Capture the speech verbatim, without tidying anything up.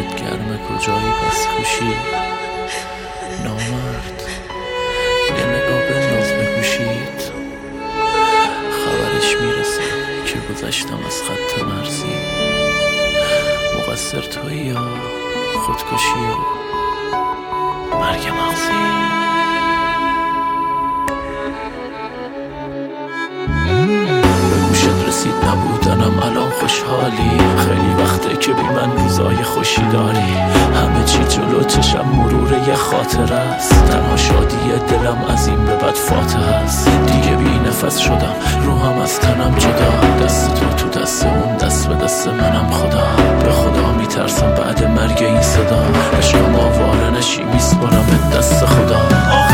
دلت گرمه کجایی پس کوشی نامرد یه نگاه به ناز بکوشید خبرش میرسه که گذشتم از خط مرزی مقصر تویی یا خودکشی و مرگ مغزی نبودنم الان خوشحالی خیلی وقته که بی من روزای خوشی داری همه چی جلو چشم مرور یه خاطر است تنها شادی دلم از این به بعد فاتح است دیگه بی نفس شدم روحم از تنم جدا دست تو تو دست اون دست به دست منم خدا به خدا میترسم بعد مرگ این صدا عشقم آواره نشی میسپرم به دست خدا